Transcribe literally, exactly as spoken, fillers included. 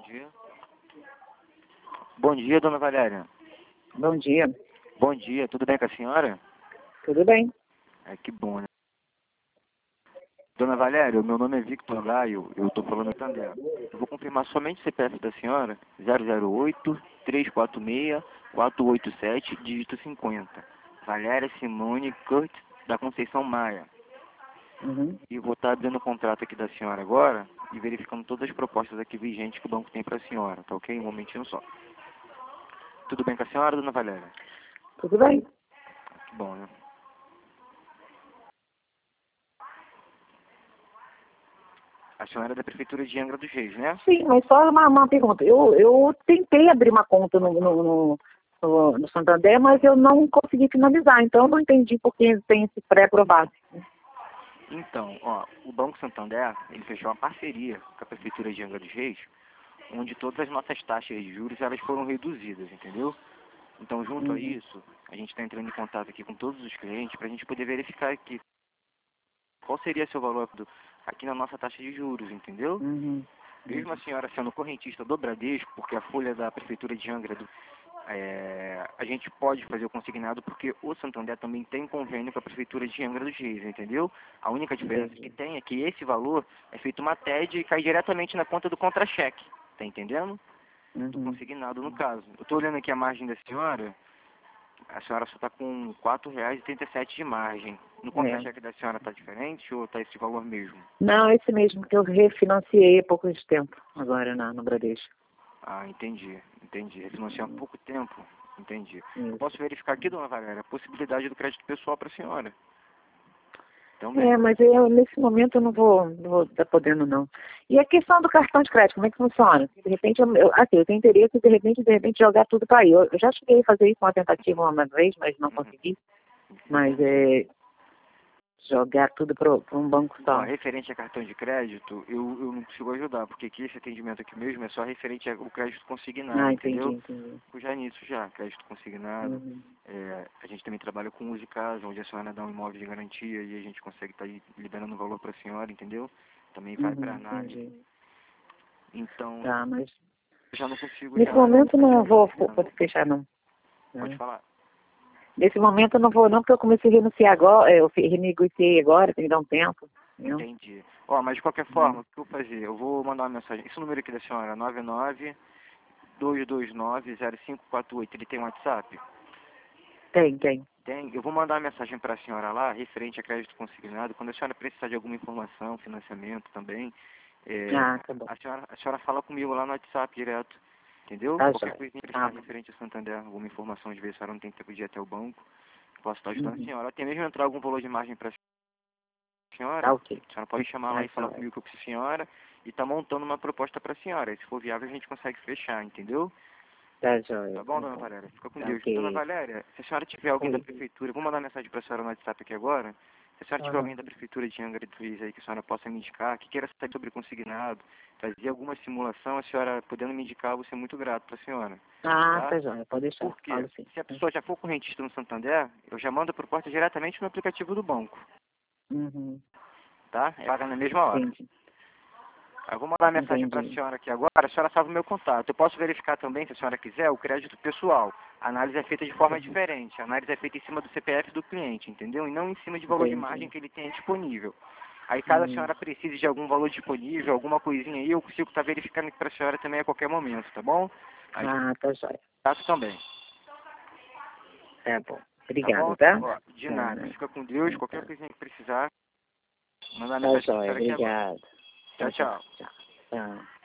dia. Bom dia, dona Valéria. Bom dia. Bom dia, tudo bem com a senhora? Tudo bem? É, que bom, né? Dona Valéria, o meu nome é Victor Gaio, eu estou falando do Santander. Eu vou confirmar somente o C P F da senhora, zero zero oito, três quatro seis, quatro oito sete, dígito cinquenta. Valéria Simone Curtis da Conceição Maia. Uhum. E vou estar abrindo o contrato aqui da senhora agora e verificando todas as propostas aqui vigentes que o banco tem para a senhora, tá ok? Um momentinho só. Tudo bem com a senhora, dona Valéria? Tudo bem. Que bom, né? A senhora é da Prefeitura de Angra dos Reis, né? Sim, mas só uma, uma pergunta. Eu, eu tentei abrir uma conta no, no, no, no, no Santander, mas eu não consegui finalizar. Então eu não entendi por que tem esse pré-aprovado. Então, ó, o Banco Santander, ele fechou uma parceria com a Prefeitura de Angra dos Reis, onde todas as nossas taxas de juros, elas foram reduzidas, entendeu? Então, junto a Uhum. isso, a gente está entrando em contato aqui com todos os clientes para a gente poder verificar aqui qual seria seu valor do, aqui na nossa taxa de juros, entendeu? Uhum. Mesmo a senhora sendo correntista do Bradesco, porque a folha da Prefeitura de Angra, do, é, a gente pode fazer o consignado porque o Santander também tem convênio com a Prefeitura de Angra dos Reis, entendeu? A única diferença que tem é que esse valor é feito uma T E D e cai diretamente na conta do contra-cheque, tá entendendo? Do Uhum. consignado no caso. Eu estou olhando aqui a margem da senhora, a senhora só está com quatro reais e trinta e sete de margem. No É. contra-cheque da senhora está diferente ou está esse valor mesmo? Não, esse mesmo que eu refinanciei há pouco de tempo, agora na, no Bradesco. Ah, entendi, entendi. Refinanciou há pouco tempo, entendi. Eu Isso. posso verificar aqui, dona Valéria, a possibilidade do crédito pessoal para a senhora. Também. É, mas eu, nesse momento eu não vou, não vou estar podendo, não. E a questão do cartão de crédito, como é que funciona? De repente, eu, eu, assim, eu tenho interesse de repente, de repente jogar tudo para aí. Eu, eu já cheguei a fazer isso uma tentativa uma vez, mas não Uhum, consegui. Mas entendi. é jogar tudo para um banco Ó, só. referente a cartão de crédito, eu, eu não consigo ajudar, porque aqui esse atendimento aqui mesmo é só referente ao crédito consignado, Ah, entendi, entendeu? entendi. Fico já nisso já, crédito consignado. Uhum. É, a gente também trabalha com uso de casa, onde a senhora dá um imóvel de garantia e a gente consegue estar liberando o valor para a senhora, entendeu? Também vai para Uhum, análise. entendi. Então, Tá, mas eu já não consigo nesse já momento não adiante, vou né? pode fechar, não. Pode Né? falar. Nesse momento eu não vou, não, porque eu comecei a renunciar agora, eu fi- renegociei agora, tem que dar um tempo. Entendeu? Entendi. Ó, mas de qualquer Uhum. forma, o que eu vou fazer? Eu vou mandar uma mensagem. Esse número aqui da senhora, nove nove dois dois nove zero cinco quatro oito, ele tem WhatsApp? Tem, tem. Tem. Eu vou mandar uma mensagem para a senhora lá, referente a crédito consignado. Quando a senhora precisar de alguma informação, financiamento também, é, Ah, tá bom. a, senhora, a senhora fala comigo lá no WhatsApp direto. Entendeu? Tá Qualquer jóia. coisa Tá precisar bom. referente a Santander, alguma informação, de vez a senhora não tem tempo de ir até o banco, posso estar ajudando a Uhum. senhora. Até mesmo entrar algum valor de margem para senhora, Tá ok. a senhora pode chamar lá Tá e falar jóia. comigo que eu preciso senhora e tá montando uma proposta para a senhora. E se for viável, a gente consegue fechar, entendeu? Tá jóia, Tá bom, tá dona bom. Valéria? Fica com Tá Deus. Dona ok. Valéria, se a senhora tiver alguém da Oi. prefeitura, vou mandar mensagem para a senhora no WhatsApp aqui agora. Se a senhora tiver Aham. alguém da prefeitura de Angra dos Reis aí que a senhora possa me indicar, que queira saber sobre consignado, fazer alguma simulação, a senhora podendo me indicar, eu vou ser muito grato para a senhora. Ah, Tá? tá jóia, pode deixar. Por quê? Falo sim. Se a pessoa já for correntista no Santander, eu já mando a proposta diretamente no aplicativo do banco. Uhum. Tá? É paga na mesma hora. Entendi. Eu vou mandar mensagem para a Entendi. senhora aqui agora, a senhora salva o meu contato. Eu posso verificar também, se a senhora quiser, o crédito pessoal. A análise é feita de forma Uhum. diferente. A análise é feita em cima do C P F do cliente, entendeu? E não em cima de valor de margem Entendi. que ele tem disponível. Aí, caso a Uhum. senhora precise de algum valor disponível, alguma coisinha aí, eu consigo estar verificando para a senhora também a qualquer momento, tá bom? Aí, Ah, tá jóia. contato também. Tá bom. Tá bom? Obrigada, tá? Ó, de nada. Tá. Fica com Deus. Então Qualquer tá. coisinha que precisar, mandar Tá mensagem para a jóia, senhora aqui agora. obrigada. Tá Tchau, jóia. tchau. Tchau. Tchau.